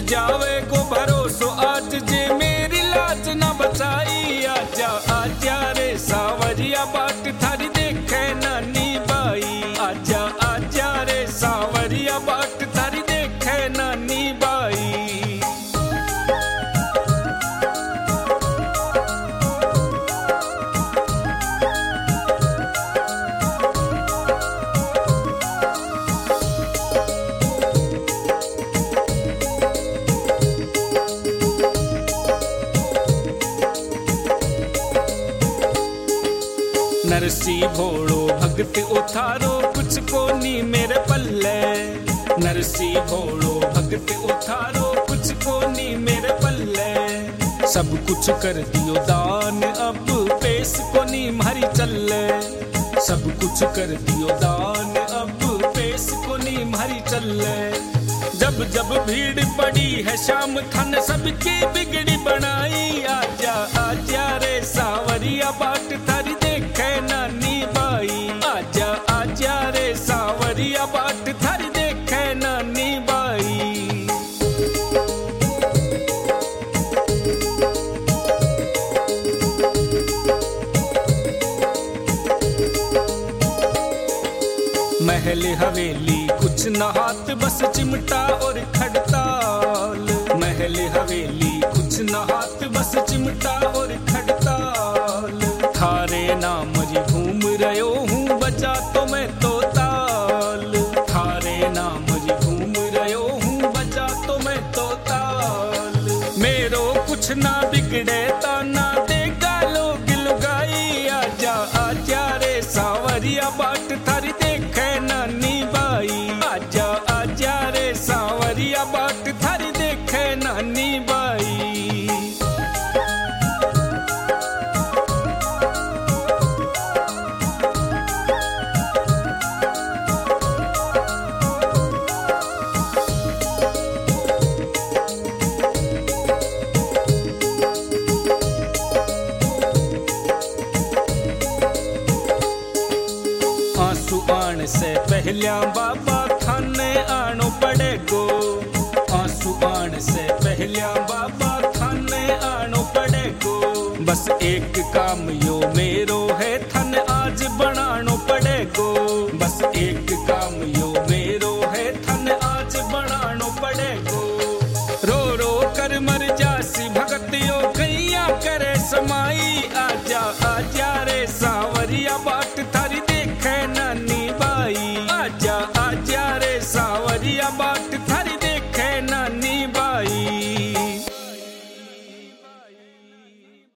जावे को भरोसो आज जे मेरी लाज न बचाई। आजा आजा रे सावरिया बाट थारी देखे नानी बाई। आजा आजा रे सावरिया बाट थारी देखे नानी बाई। नरसी भोड़ो भगत उतारो कुछ को नी मेरे पल्ले। नरसी भोड़ो भगत उतारो कुछ को नी मेरे पल्ले। सब कुछ कर दियो दान अब पेश को नी मारी चले। सब कुछ कर दियो दान अब पेश को नी मारी चले। जब जब भीड़ पड़ी है शाम थन सबकी बिगड़ी बनाई। आजा आजा रे सावरिया बाट थारी देखे नानी बाई। आजा आजा रे सावरिया बाट थारी देखे नानी बाई। महल हवेली कुछ न हाथ बस चिमटा और खड़ताल। महल हवेली कुछ न हाथ बस चिमटा और खड़ताल। थारे नाम जी घूम रहो हूँ बजा तो मैं तो ताल। थारे नाम जी घूम रहो हूँ बजा तो मैं तो ताल। मेरो कुछ ना बिगड़े ताना देगा लोग लुगाई। आजा आजा रे सावरिया बाट थारी देखे नानी बाई। आजा आजा रे सावरिया बाट थारी देखे नानी बाई। आंसू आने से पहल्या बाबा थाने आनो पड़ेगो। आंसू आने से पहल्या बाबा थाने आनो पड़ेगो। बस एक काम यो में